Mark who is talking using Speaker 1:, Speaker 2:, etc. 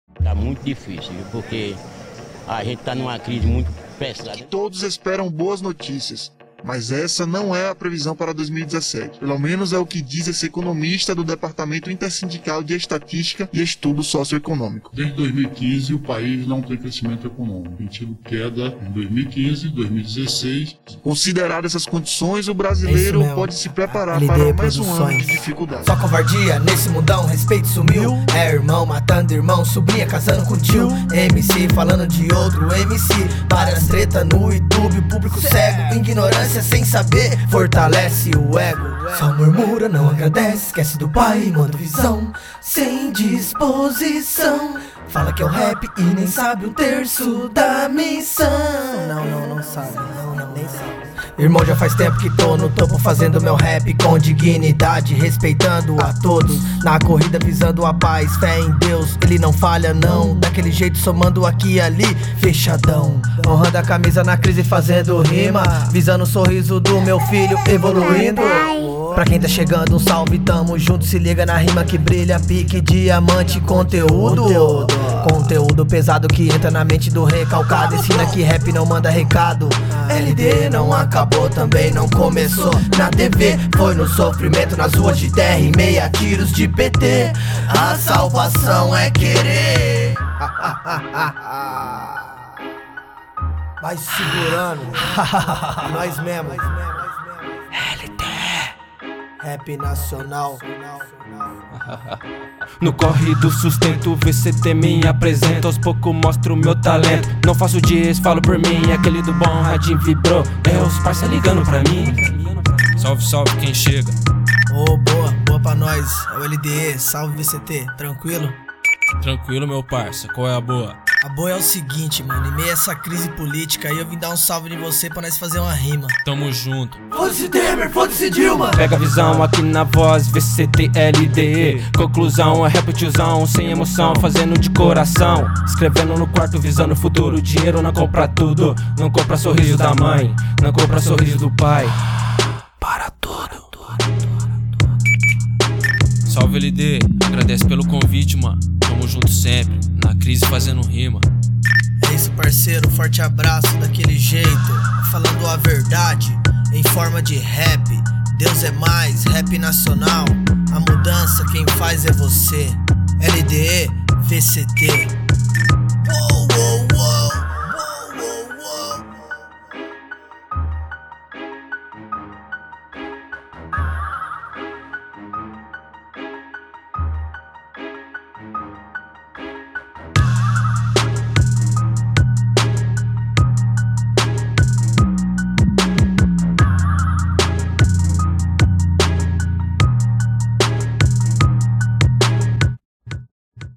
Speaker 1: Tá muito difícil, viu? Porque a gente tá numa crise muito pesada.
Speaker 2: Todos esperam boas notícias, mas essa não é a previsão para 2017. Pelo menos é o que diz esse economista do Departamento Intersindical de Estatística e Estudo Socioeconômico.
Speaker 3: Desde 2015 o país não tem crescimento econômico, tem tido queda em 2015, 2016.
Speaker 2: Consideradas essas condições, o brasileiro pode se preparar para mais um ano de dificuldade.
Speaker 4: Só covardia nesse mundão, respeito sumiu. É irmão matando irmão, sobrinha casando com tio. MC falando de outro MC, várias treta no YouTube, público cego, ignorância sem saber, fortalece o ego. Só murmura, não agradece, esquece do pai, manda visão, sem disposição. Fala que é o rap e nem sabe um terço da missão. Não sabe, nem sabe. Irmão, já faz tempo que tô no topo fazendo meu rap com dignidade, respeitando a todos, na corrida visando a paz, fé em Deus, ele não falha não. Daquele jeito somando aqui e ali, fechadão, honrando a camisa na crise fazendo rima, visando o sorriso do meu filho evoluindo. Pra quem tá chegando, um salve, tamo junto, se liga na rima que brilha, pique, diamante, conteúdo. Conteúdo pesado que entra na mente do recalcado, ensina que rap não manda recado. LD não acabou, também não começou na TV, foi no sofrimento, nas ruas de terra e meia tiros de PT. A salvação é querer. Vai segurando, nós mesmo. LD Rap nacional.
Speaker 5: No corre do sustento, VCT me apresenta, aos poucos mostro meu talento. Não faço dias, falo por mim, aquele do bom radinho vibrou. É os parça ligando pra mim.
Speaker 6: Salve, salve quem chega.
Speaker 4: Boa pra nós, é o LDE, salve VCT, tranquilo?
Speaker 6: Tranquilo, meu parça, qual é a boa?
Speaker 4: A boa é o seguinte, mano, em meio a essa crise política aí eu vim dar um salve em você pra nós fazer uma rima.
Speaker 6: Tamo junto.
Speaker 4: Foda-se Temer, foda-se Dilma.
Speaker 5: Pega a visão aqui na voz, VCT, LDE. Conclusão, é rap tiozão, sem emoção, fazendo de coração. Escrevendo no quarto, visando o futuro, dinheiro não compra tudo. Não compra sorriso da mãe, não compra sorriso do pai. Para tudo.
Speaker 6: Salve LD, agradece pelo convite, mano. Tamo junto sempre, na crise fazendo rima.
Speaker 4: É isso, parceiro, forte abraço daquele jeito, falando a verdade em forma de rap. Deus é mais, rap nacional. A mudança quem faz é você. LDE, VCT.